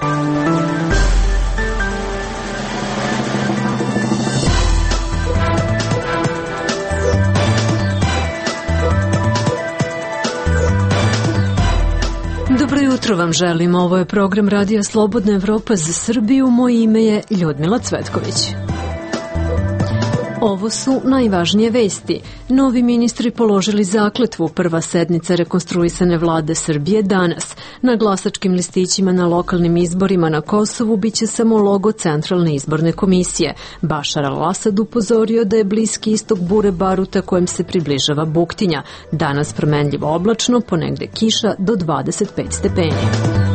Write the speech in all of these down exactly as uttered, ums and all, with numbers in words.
Dobro jutro vam želim, ovo je program Radija Slobodna Evropa za Srbiju, moje ime je Ljudmila Cvetković. Ovo su najvažnije vesti. Novi ministri položili zakletvu, prva sednica rekonstruisane vlade Srbije danas. Na glasačkim listićima na lokalnim izborima na Kosovu biće samo logo Centralne izborne komisije. Bašar al-Asad upozorio da je Bliski istok bure baruta kojem se približava buktinja. Danas promenljivo oblačno, ponegde kiša do dvadeset pet stepeni.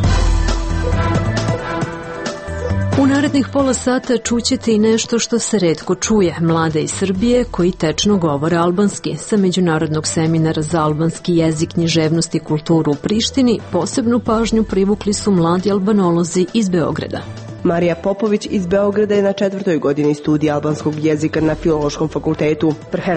U narednih pola sata čućete i nešto što se retko čuje. Mlade iz Srbije koji tečno govore albanski. Sa Međunarodnog seminara za albanski jezik, književnost i kulturu u Prištini posebnu pažnju privukli su mladi albanolozi iz Beograda. Marija Popović iz Beograda je na četvrtoj godini studija albanskog jezika na Filološkom fakultetu.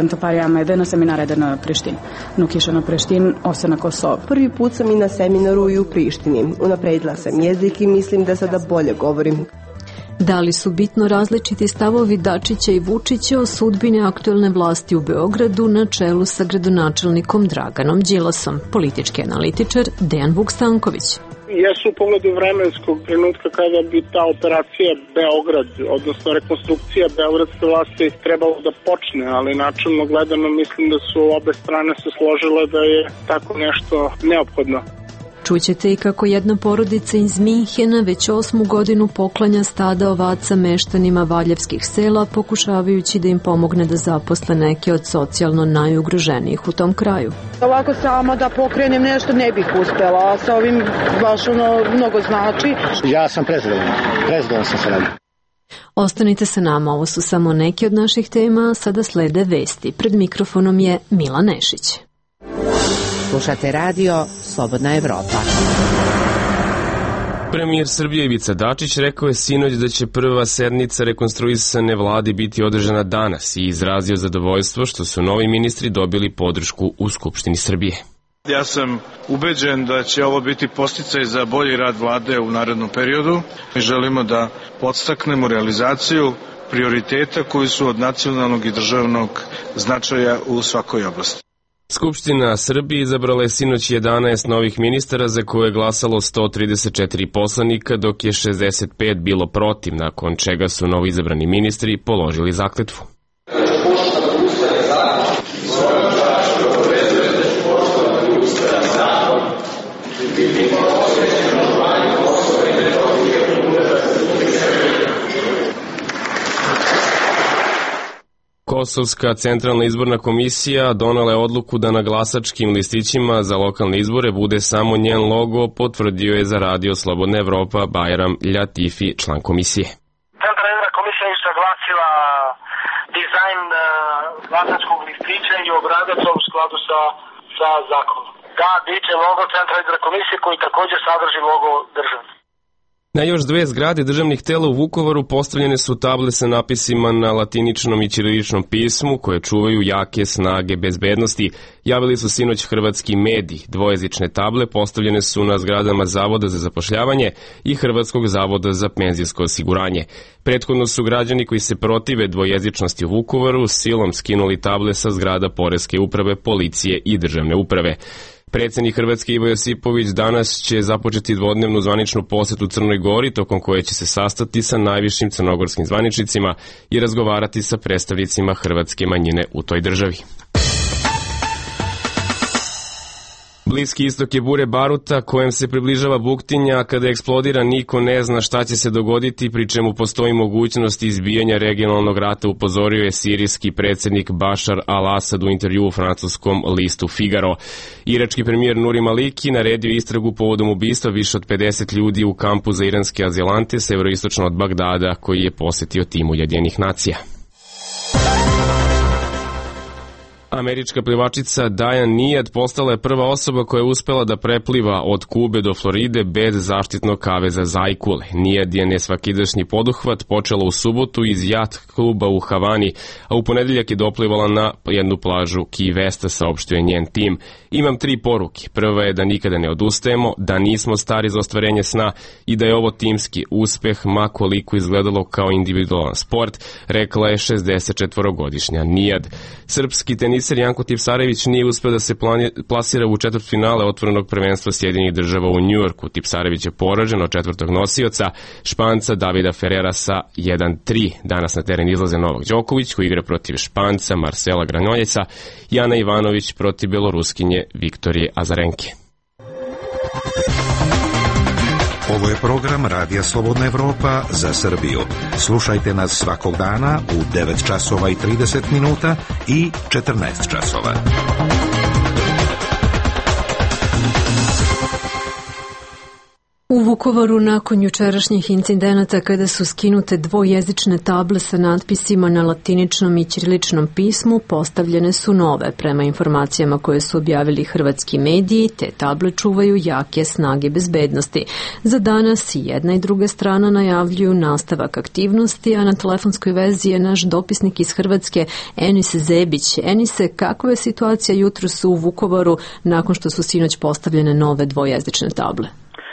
Prvi put sam i na seminaru i u Prištini. Unapredila sam jezik i mislim da sada bolje govorim. Da li su bitno različiti stavovi Dačića i Vučića o sudbini aktuelne vlasti u Beogradu na čelu sa gradonačelnikom Draganom Đilasom? Politički analitičar Dejan Vukstanković. Jesu u pogledu vremenskog trenutka kada bi ta operacija Beograd, odnosno rekonstrukcija beogradske vlasti trebalo da počne, ali načelno gledano mislim da su obe strane se složile da je tako nešto neophodno. Čućete i kako jedna porodica iz Minhena već osmu godinu poklanja stada ovaca meštanima valjevskih sela, pokušavajući da im pomogne da zaposle neke od socijalno najugroženijih u tom kraju. Ovako sama da pokrenem nešto ne bih uspela, a sa ovim baš ono mnogo znači. Ja sam prezadovoljan, prezadovoljan sam se radim. Ostanite sa nama, ovo su samo neke od naših tema, sada slede vesti. Pred mikrofonom je Mila Nešić. Slušate radio Slobodna Evropa. Premijer Srbije Ivica Dačić rekao je sinoć da će prva sednica rekonstruisane vlade biti održana danas i izrazio zadovoljstvo što su novi ministri dobili podršku u Skupštini Srbije. Ja sam ubeđen da će ovo biti podsticaj za bolji rad vlade u narednom periodu. Mi želimo da podstaknemo realizaciju prioriteta koji su od nacionalnog i državnog značaja u svakoj oblasti. Skupština Srbije izabrala je sinoć jedanaest novih ministara za koje je glasalo sto trideset četiri poslanika, dok je šezdeset pet bilo protiv, nakon čega su novi izabrani ministri položili zakletvu. Kosovska centralna izborna komisija donela je odluku da na glasačkim listićima za lokalne izbore bude samo njen logo, potvrdio je za radio Slobodna Evropa Bajram Ljatifi, član komisije. Centralna izborna komisija je saglasila dizajn glasačkog listića i obrazac u skladu sa, sa zakonom. Da, biće logo centralne izborne komisije koji također sadrži logo države. Na još dve zgrade državnih tela u Vukovaru postavljene su table sa napisima na latiničnom i ćiriličnom pismu koje čuvaju jake snage bezbednosti. Javili su sinoć hrvatski mediji. Dvojezične table postavljene su na zgradama Zavoda za zapošljavanje i Hrvatskog zavoda za penzijsko osiguranje. Prethodno su građani koji se protive dvojezičnosti u Vukovaru silom skinuli table sa zgrada Poreske uprave, policije i državne uprave. Predsjednik Hrvatske Ivo Josipović danas će započeti dvodnevnu zvaničnu posetu Crnoj Gori, tokom koje će se sastati sa najvišim crnogorskim zvaničnicima i razgovarati sa predstavnicima hrvatske manjine u toj državi. Bliski istok je bure baruta kojem se približava buktinja, a kada eksplodira niko ne zna šta će se dogoditi, pri čemu postoji mogućnost izbijanja regionalnog rata, upozorio je sirijski predsjednik Bašar al-Asad u intervjuu u francuskom listu Figaro. Irački premijer Nuri Maliki naredio istragu povodom ubistva više od pedeset ljudi u kampu za iranske azilante severoistočno od Bagdada, koji je posetio tim Ujedinjenih nacija. Američka plivačica Diane Nijad postala je prva osoba koja je uspela da prepliva od Kube do Floride bez zaštitnog kaveza zajkule. Nijad je nesvakidašnji poduhvat počela u subotu iz jat kluba u Havani, a u ponedeljak je doplivala na jednu plažu Key Westa, saopštio je njen tim. Imam tri poruke. Prva je da nikada ne odustajemo, da nismo stari za ostvarenje sna i da je ovo timski uspeh, ma koliko izgledalo kao individualan sport, rekla je šezdesetčetvorogodišnja Nijad. Srpski teniser Janko Tipsarević nije uspeo da se plani, plasira u četvrtfinale otvorenog prvenstva Sjedinjenih država u Njujorku. Tipsarević je poražen od četvrtog nosioca Španca Davida Ferrera sa jedan tri. Danas na teren izlaze Novak Đoković koji igra protiv Španca Marcela Granoljeca, Jana Ivanović protiv Beloruskinje Viktorije Azarenke. Ovo je program Radija Slobodna Evropa za Srbiju. Slušajte nas svakog dana u devet časova i trideset minuta i četrnaest časova. U Vukovaru nakon jučerašnjih incidenata kada su skinute dvojezične table sa natpisima na latiničnom i ćiriličnom pismu, postavljene su nove. Prema informacijama koje su objavili hrvatski mediji, te table čuvaju jake snage bezbednosti. Za danas i jedna i druga strana najavljuju nastavak aktivnosti, a na telefonskoj vezi je naš dopisnik iz Hrvatske Enis Zebić. Enise, kakva je situacija jutros u Vukovaru nakon što su sinoć postavljene nove dvojezične table?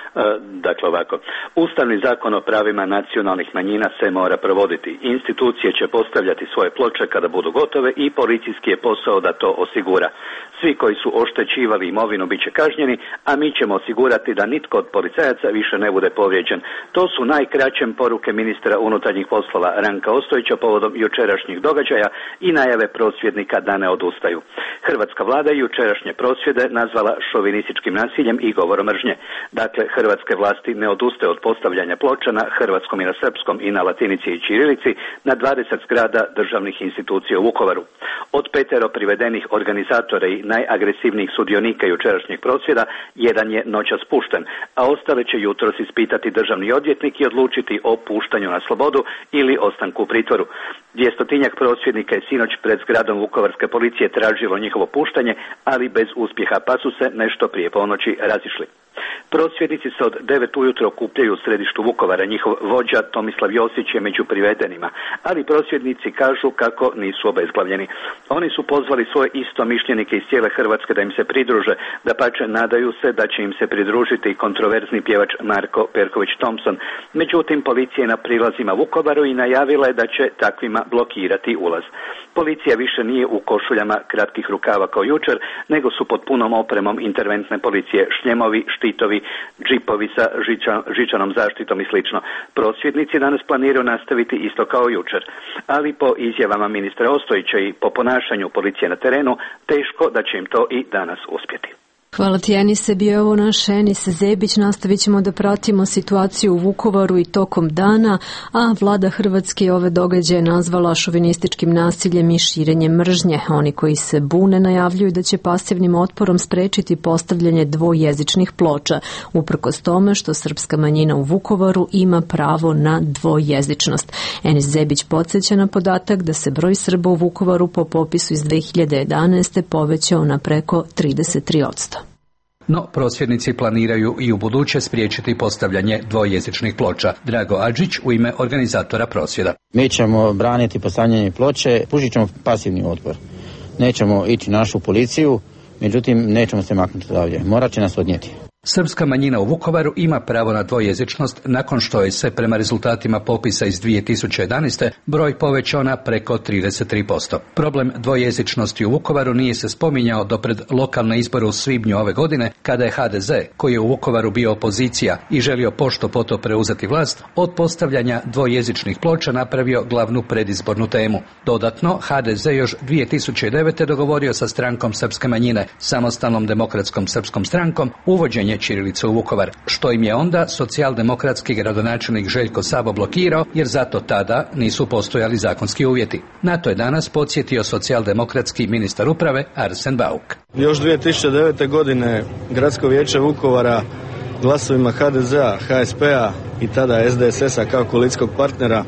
Dakle ovako, Ustavni zakon o pravima nacionalnih manjina se mora provoditi. Institucije će postavljati svoje ploče kada budu gotove i policijski je posao da to osigura. Svi koji su oštećivali imovinu bit će kažnjeni, a mi ćemo osigurati da nitko od policajaca više ne bude povrijeđen. To su najkraćem poruke ministra unutarnjih poslova Ranka Ostojića povodom jučerašnjih događaja i najave prosvjednika da ne odustaju. Hrvatska vlada je jučerašnje prosvjede nazvala šovinističkim nasiljem i govorom mržnje. Dakle, hrvatske vlasti ne odustaje od postavljanja ploča na hrvatskom i na srpskom i na latinici i ćirilici na dvadeset zgrada državnih institucija u Vukovaru. Od petero privedenih organizatora i najagresivnijih sudionika jučerašnjeg prosvjeda, jedan je noćas pušten, a ostale će jutros ispitati državni odvjetnik i odlučiti o puštanju na slobodu ili ostanku u pritvoru. Dvjestotinjak prosvjednika je sinoć pred zgradom vukovarske policije tražilo njihovo puštanje, ali bez uspjeha, pa su se nešto prije ponoći razišli. Prosvjednici se od devet ujutro okupljaju u središtu Vukovara. Njihov vođa Tomislav Josić je među privedenima, ali prosvjednici kažu kako nisu obezglavljeni. Oni su pozvali svoje istomišljenike iz cijele Hrvatske da im se pridruže, dapače nadaju se da će im se pridružiti i kontroverzni pjevač Marko Perković Thompson. Međutim, policija je na prilazima Vukovaru i najavila je da će takvima blokirati ulaz. Policija više nije u košuljama kratkih rukava kao jučer, nego su pod punom opremom interventne policije, šljemovi, štitovi, džipovi sa žičan, žičanom zaštitom i slično. Prosvjednici danas planiraju nastaviti isto kao jučer, ali po izjavama ministra Ostojića i po ponašanju policije na terenu, teško da će im to i danas uspjeti. Hvala ti, Enise. Bio je ovo naš Enis Zebić. Nastavit ćemo da pratimo situaciju u Vukovaru i tokom dana, a vlada Hrvatske ove događaje nazvala šovinističkim nasiljem i širenjem mržnje. Oni koji se bune najavljuju da će pasivnim otporom sprečiti postavljanje dvojezičnih ploča, uprkos tome što srpska manjina u Vukovaru ima pravo na dvojezičnost. Enis Zebić podsjeća na podatak da se broj Srba u Vukovaru po popisu iz dve hiljade jedanaeste povećao na preko trideset tri posto. No, prosvjednici planiraju i u buduće spriječiti postavljanje dvojezičnih ploča. Drago Adžić u ime organizatora prosvjeda. Mi ćemo braniti postavljanje ploče, pružit ćemo pasivni otpor. Nećemo ići našu policiju, međutim nećemo se maknuti odavdje. Morat će nas odnijeti. Srpska manjina u Vukovaru ima pravo na dvojezičnost nakon što je se prema rezultatima popisa iz dvije tisuće jedanaeste broj povećao na preko trideset tri posto. Problem dvojezičnosti u Vukovaru nije se spominjao do pred lokalne izbore u svibnju ove godine, kada je ha de ze, koji je u Vukovaru bio opozicija i želio pošto poto preuzeti vlast, od postavljanja dvojezičnih ploča napravio glavnu predizbornu temu. Dodatno, ha de ze još dvije tisuće devete dogovorio sa strankom srpske manjine, Samostalnom demokratskom srpskom strankom, uvođenje ćirilice u Vukovar, što im je onda socijaldemokratski gradonačelnik Željko Sabo blokirao, jer zato tada nisu postojali zakonski uvjeti. Na to je danas podsjetio socijaldemokratski ministar uprave Arsen Bauk. Još dvije tisuće devete. godine Gradsko vijeće Vukovara glasovima ha de zea, ha es pe a i tada es de es es a kao koalicijskog partnera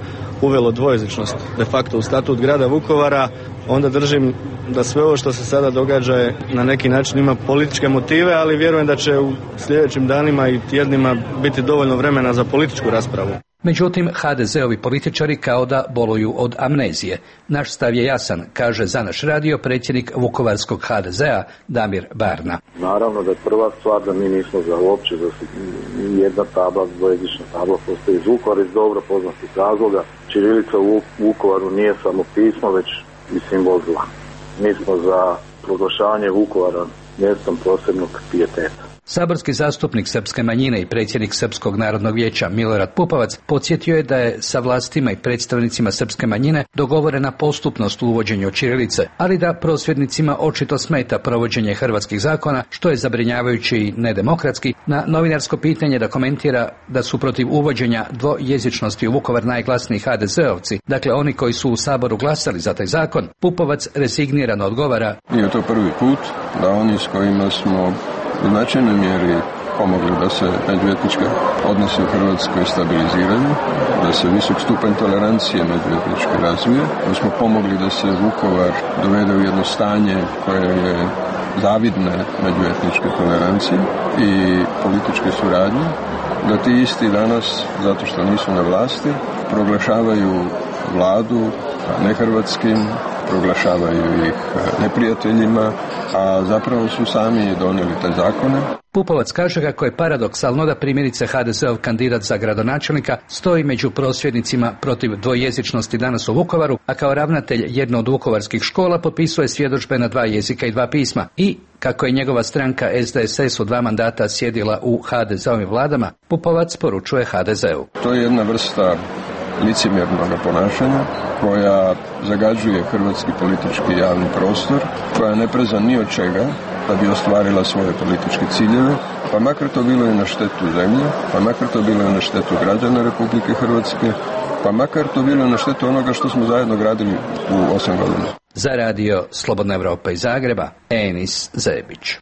uvelo dvojezičnost de facto u statut grada Vukovara, onda držim da sve ovo što se sada događa je na neki način ima političke motive, ali vjerujem da će u sljedećim danima i tjednima biti dovoljno vremena za političku raspravu. Međutim, ha de zeovi političari kao da boluju od amnezije. Naš stav je jasan, kaže za naš radio predsjednik Vukovarskog ha de zea Damir Barna. Naravno da je prva stvar da mi nismo za uopće da se jedna tabla, dvojezična tabla postoji iz Vukovara iz dobro poznatih razloga. Ćirilica u Vukovaru nije samo pismo, već i simbol zla. Mi smo za proglašavanje Vukovara mjestom posebnog pijeteta. Saborski zastupnik srpske manjine i predsjednik Srpskog narodnog vijeća Milorad Pupovac podsjetio je da je sa vlastima i predstavnicima srpske manjine dogovorena postupnost u uvođenju ćirilice, ali da prosvjednicima očito smeta provođenje hrvatskih zakona, što je zabrinjavajući i nedemokratski. Na novinarsko pitanje da komentira da su protiv uvođenja dvojezičnosti u Vukovar najglasniji ha de zeovci, dakle oni koji su u Saboru glasali za taj zakon, Pupovac resignirano odgovara: Nije to prvi put da oni s kojima smo u značajnoj mjeri pomogli da se međuetnički odnosi u Hrvatskoj stabiliziraju, da se visok stupanj tolerancije međuetnički razvije, da smo pomogli da se Vukovar dovede u jedno stanje koje je zavidne međuetničke tolerancije i političke suradnje, da ti isti danas, zato što nisu na vlasti, proglašavaju vladu nehrvatskim, proglašavaju ih neprijateljima, a zapravo su sami donijeli te zakone. Pupovac kaže kako je paradoksalno da primjerice ha de zeov kandidat za gradonačelnika stoji među prosvjednicima protiv dvojezičnosti danas u Vukovaru, a kao ravnatelj jedne od vukovarskih škola potpisuje svjedodžbe na dva jezika i dva pisma. I kako je njegova stranka es de es es u dva mandata sjedila u ha de zeovim vladama, Pupovac poručuje ha de zeu. To je jedna vrsta licemjernog ponašanja koja zagađuje hrvatski politički javni prostor, koja ne preza ni od čega da bi ostvarila svoje političke ciljeve, pa makar to bilo i na štetu zemlje, pa makar to bilo i na štetu građana Republike Hrvatske, pa makar to bilo i na štetu onoga što smo zajedno gradili u osam godina. Za radio Slobodna Evropa iz Zagreba, Enis Zebić.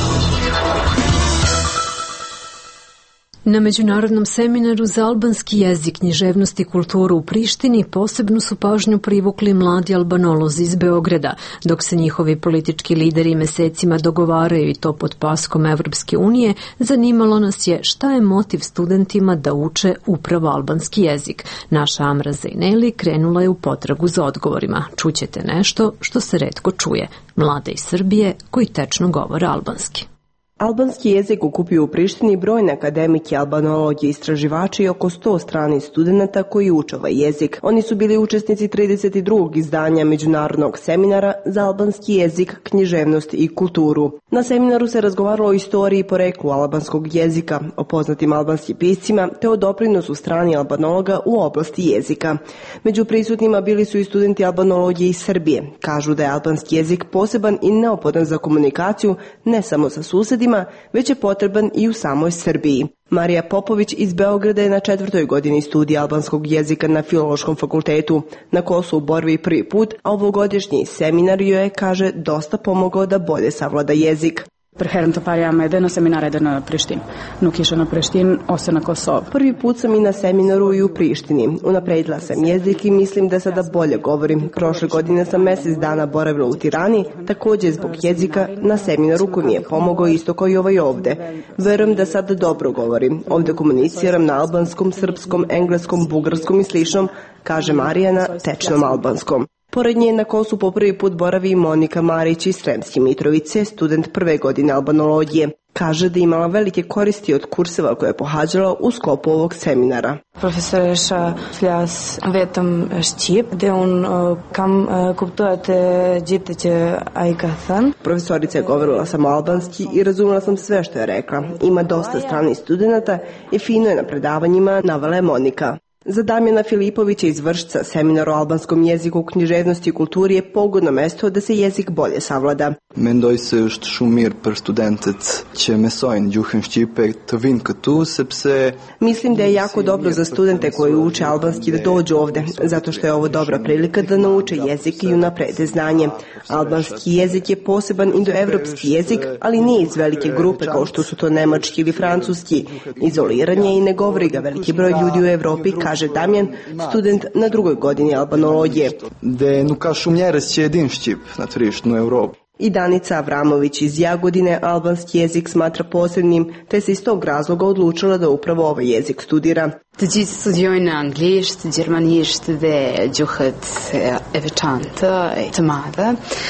Na međunarodnom seminaru za albanski jezik, književnost i kulturu u Prištini posebnu su pažnju privukli mladi albanolozi iz Beograda, dok se njihovi politički lideri mesecima dogovaraju i to pod paskom Evropske unije, zanimalo nas je šta je motiv studentima da uče upravo albanski jezik. Naša Amra Zejneli krenula je u potragu za odgovorima. Čućete nešto što se retko čuje. Mlade iz Srbije koji tečno govore albanski. Albanski jezik okupio u Prištini brojne akademike, albanologi, istraživači i oko sto stranih studenata koji uče ovaj jezik. Oni su bili učesnici trideset drugog izdanja Međunarodnog seminara za albanski jezik, književnost i kulturu. Na seminaru se razgovaralo o istoriji i poreklu albanskog jezika, o poznatim albanskim piscima te o doprinosu strani albanologa u oblasti jezika. Među prisutnima bili su i studenti albanologije iz Srbije. Kažu da je albanski jezik poseban i neophodan za komunikaciju ne samo sa susedima, već je potreban i u samoj Srbiji. Marija Popović iz Beograda je na četvrtoj godini studija albanskog jezika na Filološkom fakultetu. Na Kosovu boravi prvi put, a ovogodišnji seminar joj je, kaže, dosta pomogao da bolje savlada jezik. Preherëm të parja me edhe në seminare edhe në Prishtinë. Nuk isha në Prishtinë ose në Kosovë. Prvi put sam i na seminaru i u Prištini. Unapredila sam jezik i mislim da sada bolje govorim. Prošle godine sam mjesec dana boravila u Tirani, također zbog jezika na seminaru koji mi je pomogao isto kao i ovaj ovde. Verujem da sada dobro govorim. Ovde komuniciram na albanskom, srpskom, engleskom, bugarskom i sličnom, kaže Marija na tečnom albanskom. Pored nje na Kosu po prvi put boravi i Monika Marić iz Sremske Mitrovice, student prve godine albanologije. Kaže da je imala velike koristi od kurseva koje je pohađala u sklopu ovog seminara. Profesoresha flas vetëm shqip dhe un kam kuptuar të gjithë që ai ka thënë. Profesorica je govorila samo albanski i razumela sam sve što je rekla. Ima dosta stranih studenata i fino je na predavanjima, navela je Monika. Za Damjana Filipovića iz Vršca seminar o albanskom jeziku, književnosti i kulturi je pogodno mesto da se jezik bolje savlada. Mendoj se është shumë mirë për studentët që mësojnë gjuhën shqipe të vinë këtu sepse Mislim da je jako dobro za studente koji uče albanski da dođu ovde, zato što je ovo dobra prilika da nauče jezik i unaprede znanje. Albanski jezik je poseban indoevropski jezik, ali nije iz velike grupe kao što su to nemački ili francuski. Izoliran je i ne govori ga veliki broj ljudi u Evropi, kaže kaže Damjan, student na drugoj godini albanologije. Da nuka šumnjeres će jedin šćip na tržištu Evropu. I Danica Avramović iz Jagodine albanski jezik smatra posebnim, te se iz tog razloga odlučila da upravo ovaj jezik studira. Të gjithë studiojnë anglisht, gjermanisht dhe gjuhët e veçantë, të madhe,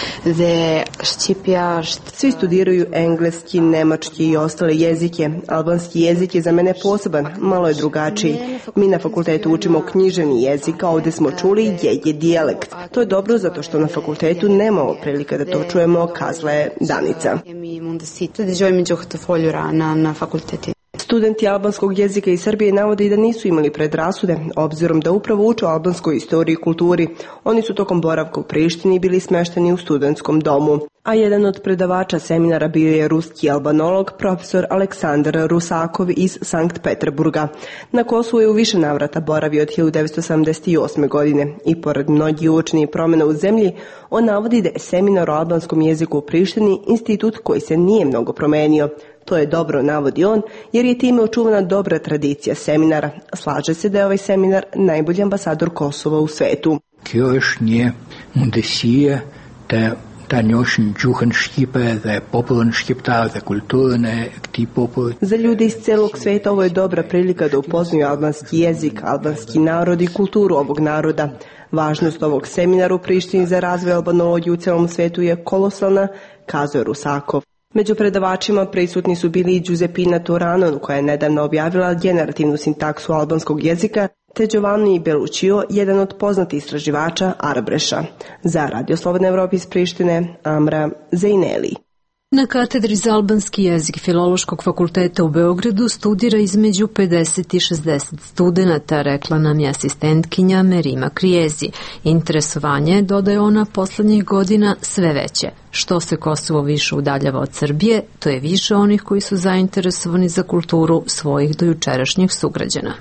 dhe shqipja është... Svi studiraju engleski, nemački i ostale jezike. Albanski jezik je za mene poseban, malo je drugačiji. Mi na fakultetu učimo književni jezik, a ovdje smo čuli je je dijalekt. To je dobro zato što na fakultetu nemamo prilika da to čujemo, kazala je Danica. Kemi mundësi të dëgjojmë gjuhë të folura na, na fakultetin. Studenti albanskog jezika iz Srbije navode i da nisu imali predrasude, obzirom da upravo uče o albanskoj istoriji i kulturi. Oni su tokom boravka u Prištini bili smešteni u studentskom domu. A jedan od predavača seminara bio je ruski albanolog, profesor Aleksandar Rusakov iz Sankt Peterburga. Na Kosovu je u više navrata boravio od hiljadu devetsto sedamdeset osme. godine i pored mnogih uočenih promjena u zemlji, on navodi da je seminar o albanskom jeziku u Prištini institut koji se nije mnogo promenio. To je dobro, navodi on, jer je time očuvana dobra tradicija seminara. Slaže se da je ovaj seminar najbolji ambasador Kosova u svetu. Kjo është një mundësie të ta njohim gjuhën shqipe dhe popullin shqiptar dhe kulturën e këtij populli. Za ljude iz celog sveta ovo je dobra prilika da upoznaju albanski jezik, albanski narod i kulturu ovog naroda. Važnost ovog seminara u Prištini za razvoj albanologije u celom svetu je kolosalna, kazao je Rusakov. Među predavačima prisutni su bili i Giuseppina Turanon, koja je nedavno objavila generativnu sintaksu albanskog jezika, te Giovanni Beluccio, jedan od poznatih istraživača Arbreša. Za Radio Slobodna Evropa iz Prištine, Amra Zejneli. Na katedri za albanski jezik Filološkog fakulteta u Beogradu studira između pedeset i šezdeset studenata, rekla nam je asistentkinja Merima Krijezi. Interesovanje, dodaje ona, poslednjih godina sve veće. Što se Kosovo više udaljava od Srbije, to je više onih koji su zainteresovani za kulturu svojih dojučerašnjih sugrađana.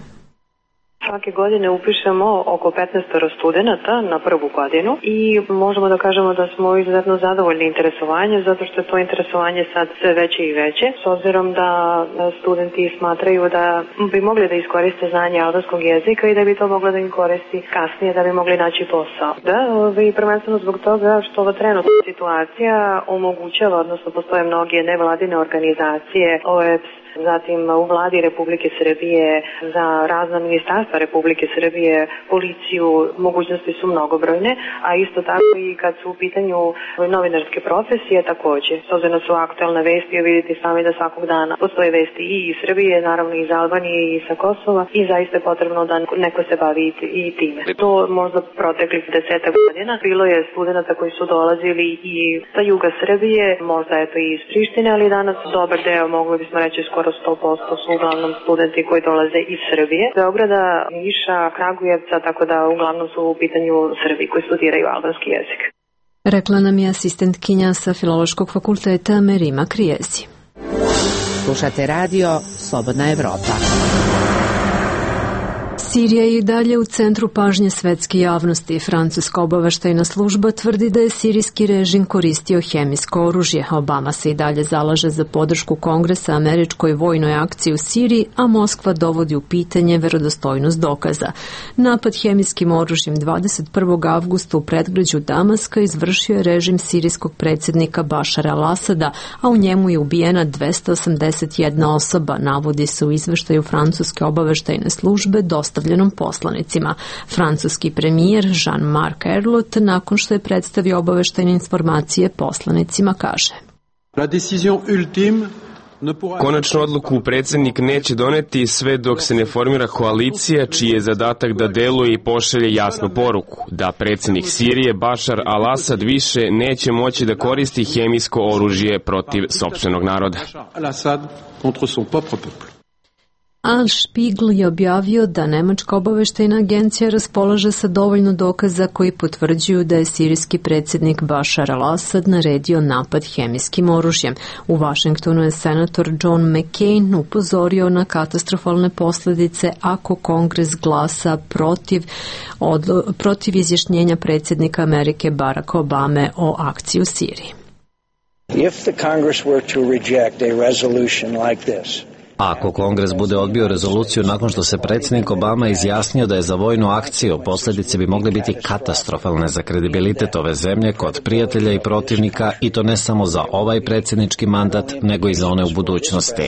Svake godine upišemo oko petnaest studenata na prvu godinu i možemo da kažemo da smo izuzetno zadovoljni interesovanjem zato što je to interesovanje sad sve veće i veće, s obzirom da studenti smatraju da bi mogli da iskoriste znanje albanskog jezika i da bi to moglo da im koristi kasnije, da bi mogli naći posao. Da, i prvenstveno zbog toga što ova trenutna situacija omogućava, odnosno postoje mnoge nevladine organizacije, O E P S, zatim u vladi Republike Srbije, za razna ministarstva Republike Srbije, policiju, mogućnosti su mnogobrojne, a isto tako i kad su u pitanju novinarske profesije takođe. S obzirom su aktualne vesti, vidite sami da svakog dana postoje vesti i iz Srbije, naravno i iz Albanije i sa Kosova i zaista je potrebno da neko se bavi i time. To možda proteklih desetak godina bilo je studenta koji su dolazili i sa juga Srbije, možda eto i iz Prištine, ali danas dobar deo, mogli bismo reći skoro sto posto su uglavnom studenti koji dolaze iz Srbije, Beograda, Niša, Kragujevca, tako da uglavnom su u pitanju Srbi koji studiraju albanski jezik. Rekla nam je asistentkinja sa Filološkog fakulteta Merima Krijezi. Slušate radio Slobodna Evropa. Sirija je i dalje u centru pažnje svetske javnosti. Francuska obaveštajna služba tvrdi da je sirijski režim koristio hemijsko oružje. Obama se i dalje zalaže za podršku Kongresa američkoj vojnoj akciji u Siriji, a Moskva dovodi u pitanje verodostojnost dokaza. Napad hemijskim oružjem dvadeset prvog avgusta u predgrađu Damaska izvršio je režim sirijskog predsjednika Bašara al-Asada, a u njemu je ubijena dvesta osamdeset jedna osoba, navodi se u izveštaju francuske obaveštajne službe dostavljenom poslanicima. Francuski premijer Jean-Marc Ayrault, nakon što je predstavio obaveštajne informacije poslanicima, kaže: La décision ultime Konačnu odluku predsjednik neće doneti sve dok se ne formira koalicija čiji je zadatak da deluje i pošalje jasnu poruku da predsjednik Sirije Bašar al-Asad više neće moći da koristi hemijsko oružje protiv sopstvenog naroda. Al Spiegel je objavio da nemačka obaveštajna agencija raspolaže sa dovoljno dokaza koji potvrđuju da je sirijski predsjednik Bašar al-Asad naredio napad hemijskim oružjem. U Vašingtonu je senator John McCain upozorio na katastrofalne posljedice ako Kongres glasa protiv, od, protiv izjašnjenja predsjednika Amerike Baracka Obame o akciji u Siriji. If the Congress were to reject a resolution like this, Ako Kongres bude odbio rezoluciju nakon što se predsjednik Obama izjasnio da je za vojnu akciju, posljedice bi mogle biti katastrofalne za kredibilitet ove zemlje kod prijatelja i protivnika, i to ne samo za ovaj predsjednički mandat, nego i za one u budućnosti.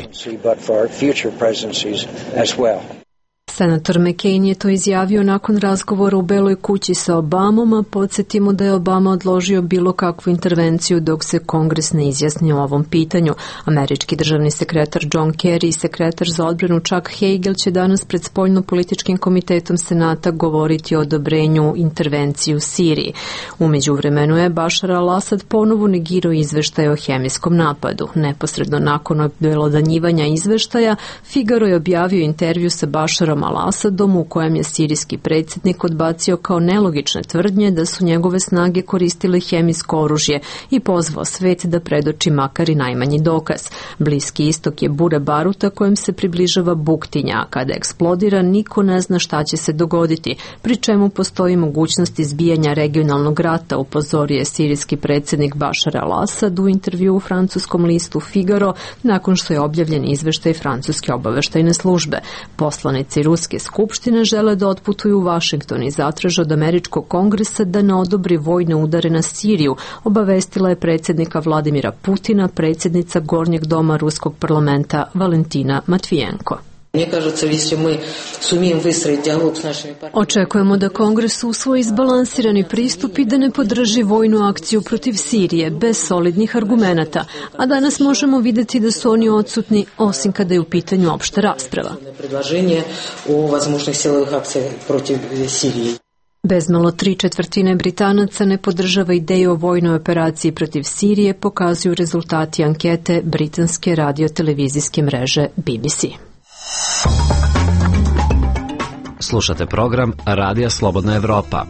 Senator McCain je to izjavio nakon razgovora u Beloj kući sa Obamom, a podsjetimo da je Obama odložio bilo kakvu intervenciju dok se Kongres ne izjasni o ovom pitanju. Američki državni sekretar John Kerry i sekretar za odbranu Chuck Hagel će danas pred spoljno-političkim komitetom Senata govoriti o odobrenju intervenciji u Siriji. U međuvremenu je Bashar al-Assad ponovo negirao izveštaje o hemijskom napadu. Neposredno nakon obelodanjivanja izveštaja, Figaro je objavio intervju sa Basharom al-Assadom u kojem je sirijski predsjednik odbacio kao nelogične tvrdnje da su njegove snage koristile hemijsko oružje i pozvao svet da predoči makar i najmanji dokaz. Bliski istok je bure baruta kojem se približava buktinja, a kada eksplodira niko ne zna šta će se dogoditi, pri čemu postoji mogućnost izbijanja regionalnog rata, upozorio je sirijski predsjednik Bashar al-Assad u intervju u francuskom listu Figaro nakon što je objavljen izveštaj francuske obaveštajne službe. Poslanici Ruske skupštine žele da otputuju u Vašington i zatraže od američkog kongresa da ne odobri vojne udare na Siriju, obavestila je predsjednika Vladimira Putina predsjednica Gornjeg doma Ruskog parlamenta Valentina Matvijenko. Očekujemo da Kongres usvoji izbalansirani pristup i da ne podrži vojnu akciju protiv Sirije bez solidnih argumenata, a danas možemo vidjeti da su oni odsutni osim kada je u pitanju opšta rasprava. Bezmalo tri četvrtine Britanaca ne podržava ideju o vojnoj operaciji protiv Sirije, pokazuju rezultati ankete britanske radiotelevizijske mreže B B C. Slušate program Radija Slobodna Evropa.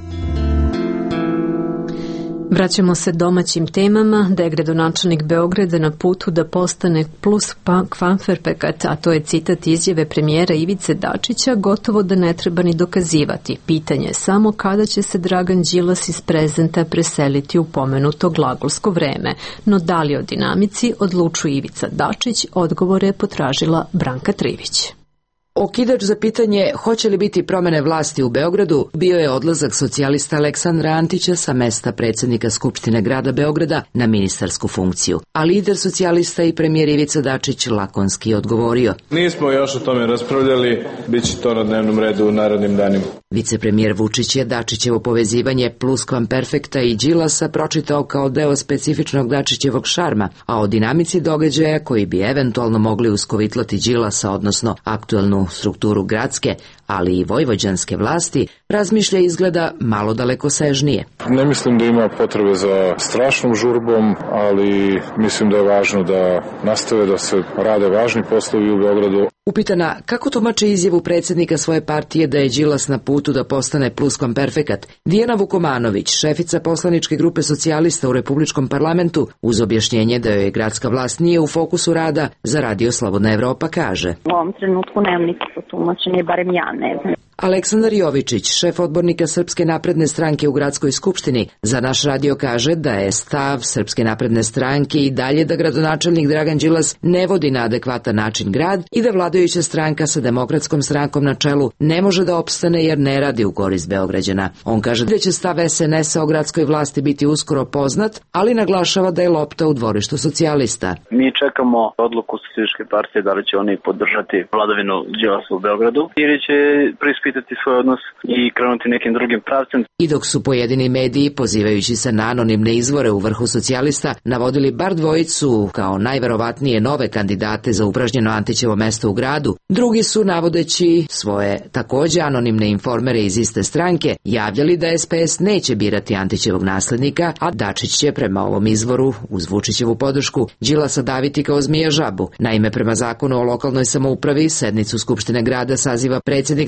Vraćamo se domaćim temama, da je gradonačelnik Beograda na putu da postane plus kvamferpekat, a to je citat izjave premijera Ivice Dačića, gotovo da ne treba ni dokazivati. Pitanje je samo kada će se Dragan Đilas iz prezenta preseliti u pomenuto glagolsko vreme. No da li o dinamici odlučuje Ivica Dačić, odgovore je potražila Branka Trivić. Okidač za pitanje hoće li biti promene vlasti u Beogradu bio je odlazak socijalista Aleksandra Antića sa mesta predsjednika Skupštine grada Beograda na ministarsku funkciju. A lider socijalista i premijer Ivica Dačić lakonski odgovorio: Nismo još o tome raspravljali, bit će to na dnevnom redu u narednim danima. Vicepremijer Vučić je Dačićevo povezivanje pluskvamperfekta i Đilasa pročitao kao deo specifičnog Dačićevog šarma, a o dinamici događaja koji bi eventualno mogli uskovitlati Đilasa, odnosno aktuelnu strukturu gradske, ali i vojvođanske vlasti, razmišlja izgleda malo dalekosežnije. Ne mislim da ima potrebe za strašnom žurbom, ali mislim da je važno da nastave da se rade važni poslovi u Beogradu. Upitana kako tumače izjavu predsjednika svoje partije da je Đilas na putu da postane pluskvamperfekat, Dijana Vukomanović, šefica poslaničke grupe socijalista u Republičkom parlamentu, uz objašnjenje da joj gradska vlast nije u fokusu rada, za Radio Slobodna Evropa kaže: U ovom trenutku nemam nikakvo tumačenje, barem ja ne znam. Aleksandar Jovičić, šef odbornika Srpske napredne stranke u gradskoj skupštini, za naš radio kaže da je stav Srpske napredne stranke i dalje da gradonačelnik Dragan Đilas ne vodi na adekvatan način grad i da vladajuća stranka sa Demokratskom strankom na čelu ne može da opstane jer ne radi u korist Beograđana. On kaže da će stav S N S-a o gradskoj vlasti biti uskoro poznat, ali naglašava da je lopta u dvorištu socijalista. Mi čekamo odluku Socijalističke partije da li će oni podržati vladavinu Đilasa u Beogradu ili će preispitati svoj odnos i krenuti nekim drugim pravcem. I dok su pojedini mediji, pozivajući se na anonimne izvore u vrhu socijalista, navodili bar dvojicu kao najverovatnije nove kandidate za upražnjeno Antićevo mesto u gradu, drugi su, navodeći svoje takođe anonimne informere iz iste stranke, javljali da S P S neće birati Antićevog naslednika, a Dačić će prema ovom izvoru, uz Vučićevu podršku, Đilasa daviti kao zmija žabu. Naime, prema zakonu o lokalnoj samoupravi, sednicu Skupštine grada saziva predsjednik Skupštine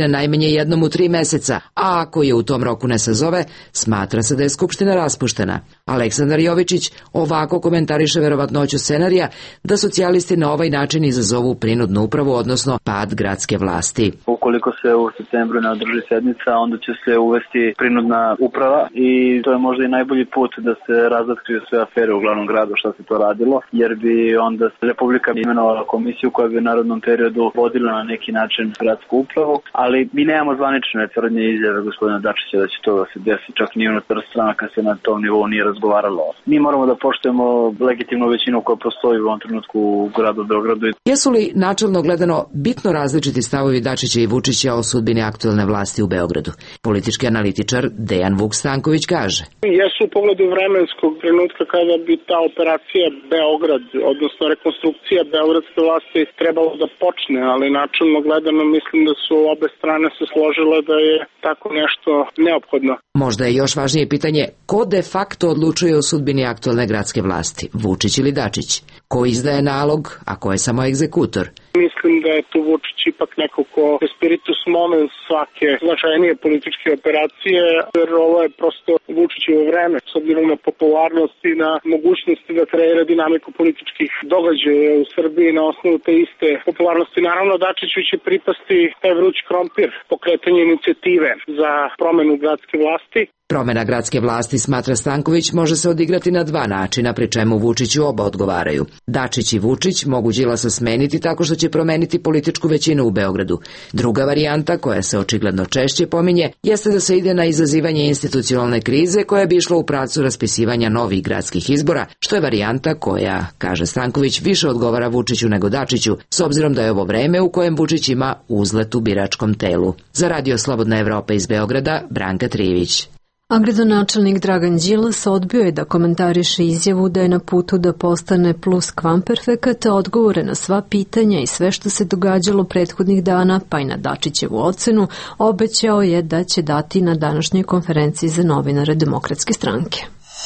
najmanje jednom u tri meseca, a ako je u tom roku ne sazove, smatra se da je Skupština raspuštena. Aleksandar Jovičić ovako komentariše verovatnoću scenarija da socijalisti na ovaj način izazovu prinudnu upravu, odnosno pad gradske vlasti. Ukoliko se u septembru ne održi sednica, onda će se uvesti prinudna uprava i to je možda i najbolji put da se razotkriju sve afere u glavnom gradu šta se to radilo, jer bi onda Republika imenovala komisiju koja bi u narodnom periodu vodila na neki način gradsku upravu, ali mi nemamo zvanične tvrdnje izjave gospodina Dačića da će to da se desi, čak ni unutar stranaka se na tom nivou nije razgovaralo. Mi moramo da poštujemo legitimnu većinu koja postoji u ovom trenutku u gradu Beogradu. Jesu li načelno gledano bitno različiti stavovi Dačića i Vučića o sudbini aktuelne vlasti u Beogradu? Politički analitičar Dejan Vuk Stanković kaže: Jesu u pogledu vremenskog trenutka kada bi ta operacija Beograd, odnosno rekonstrukcija beogradske vlasti trebalo da počne, ali načelno gledano mislim da su obe strane se složile da je tako nešto neophodno. Možda je još važnije pitanje ko de facto odlučuje o sudbini aktuelne gradske vlasti, Vučić ili Dačić? Ko izdaje nalog, a ko je samo egzekutor? Mislim da je tu Vučić ipak neko ko je spiritus momens svake značajnije političke operacije, jer ovo je prosto Vučićevo vreme, s obzirom na popularnost i na mogućnosti da kreira dinamiku političkih događaja u Srbiji na osnovu te iste popularnosti. Naravno, Dačiću će pripasti taj vruć krompir, pokretanje inicijative za promenu gradske vlasti. Promena gradske vlasti, smatra Stanković, može se odigrati na dva načina, pri čemu Vučiću oba odgovaraju. Dačić i Vučić mogu Đilasa smeniti tako što će promeniti političku većinu u Beogradu. Druga varijanta, koja se očigledno češće pominje, jeste da se ide na izazivanje institucionalne krize koja bi išla u pravcu raspisivanja novih gradskih izbora, što je varijanta koja, kaže Stanković, više odgovara Vučiću nego Dačiću, s obzirom da je ovo vreme u kojem Vučić ima uzlet u biračkom telu. Za Radio Slobodna Evropa iz Beograda, Branka Trijević. A gradonačelnik Dragan Đilas odbio je da komentariše izjavu da je na putu da postane pluskvamperfekat, a odgovore na sva pitanja i sve što se događalo prethodnih dana, pa i na Dačićevu ocenu, obećao je da će dati na današnjoj konferenciji za novinare Demokratske stranke.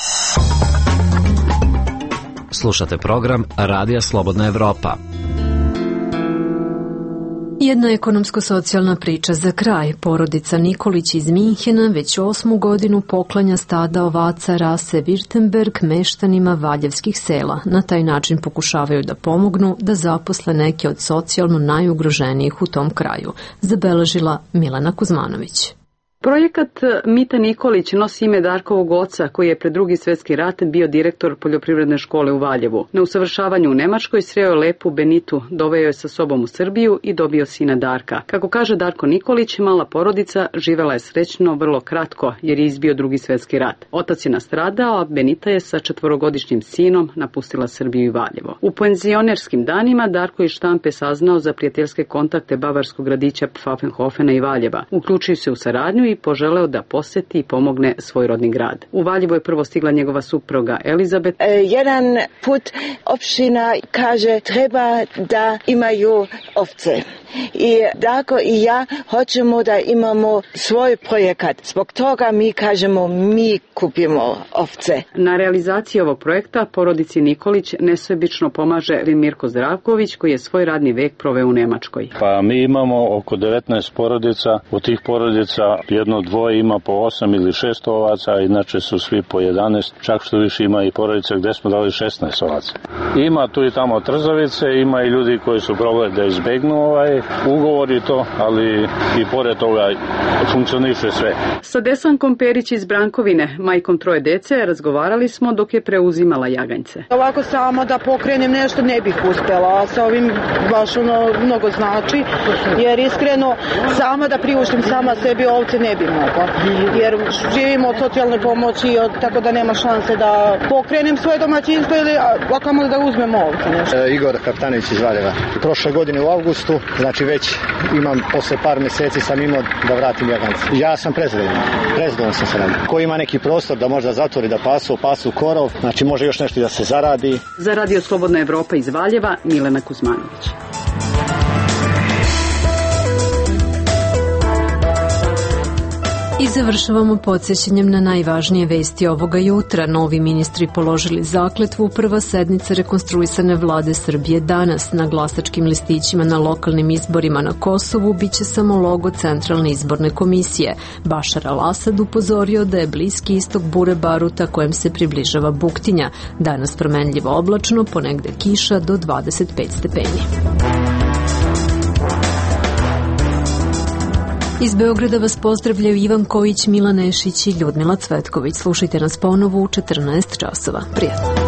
Slušate program Radija Slobodna Evropa. Jedna ekonomsko-socijalna priča za kraj. Porodica Nikolić iz Minhena već osmu godinu poklanja stada ovaca rase Württemberg meštanima valjevskih sela. Na taj način pokušavaju da pomognu da zaposle neke od socijalno najugroženijih u tom kraju, zabeležila Milena Kuzmanović. Projekat Mita Nikolić nosi ime Darkovog oca, koji je pred Drugi svjetski rat bio direktor poljoprivredne škole u Valjevu. Na usavršavanju u Nemačkoj sreo je lepu Benitu, doveo je sa sobom u Srbiju i dobio sina Darka. Kako kaže Darko Nikolić, mala porodica živela je srećno vrlo kratko jer je izbio Drugi svjetski rat. Otac je nastradao, a Benita je sa četvorogodišnjim sinom napustila Srbiju i Valjevo. U penzionerskim danima Darko iz štampe saznao za prijateljske kontakte bavarskog gradića Pfaffenhofena i Valjeva. Uključio se u saradnju i poželeo da poseti i pomogne svoj rodni grad. U Valjevo je prvo stigla njegova supruga Elizabet. E, jedan put opština kaže treba da imaju ovce. I Darko i ja hoćemo da imamo svoj projekat. Zbog toga mi kažemo mi kupimo ovce. Na realizaciji ovog projekta porodici Nikolić nesebično pomaže Mirko Zdravković, koji je svoj radni vek proveo u Nemačkoj. Pa mi imamo oko devetnaest porodica. Od tih porodica jedno dvoje ima po osam ili šest ovaca, a inače su svi po jedanaest. Čak što više ima i porodica gde smo dali šesnaest ovaca. Ima tu i tamo trzavice, ima i ljudi koji su probali da izbegnu ovaj ugovor i to, ali i pored toga funkcioniše sve. Sa Desankom Perić iz Brankovine, majkom troje dece, razgovarali smo dok je preuzimala jaganjce. Ovako samo da pokrenem nešto ne bih uspela, a sa ovim baš ono mnogo znači, jer iskreno sama da priuštim sama sebi ovce ne bi mogla, jer živimo od socijalne pomoći, od, tako da nema šanse da pokrenem svoje domaćinstvo ili a kamo da uzmem ovce nešto. E, Igor Kaptanović iz Valjeva. Prošle godine u avgustu, znači već imam, posle par meseci sam imao da vratim jagance. Ja sam prezadovoljan, prezadovoljan sam se radim. Ko ima neki prostor da možda zatvori da pasu, pasu korov, znači može još nešto da se zaradi. Za Radio Slobodna Evropa iz Valjeva, Milena Kuzmanović. I završavamo podsjećanjem na najvažnije vesti ovoga jutra. Novi ministri položili zakletvu, prva sednica rekonstruisane vlade Srbije danas. Na glasačkim listićima na lokalnim izborima na Kosovu biće samo logo Centralne izborne komisije. Bašar al-Asad upozorio da je Bliski istok bure baruta kojem se približava buktinja. Danas promenljivo oblačno, ponegde kiša do dvadeset pet stepeni. Iz Beograda vas pozdravljaju Ivan Kojić, Milan Ešić i Ljudmila Cvetković. Slušajte nas ponovo u četrnaest časova. Prijatno.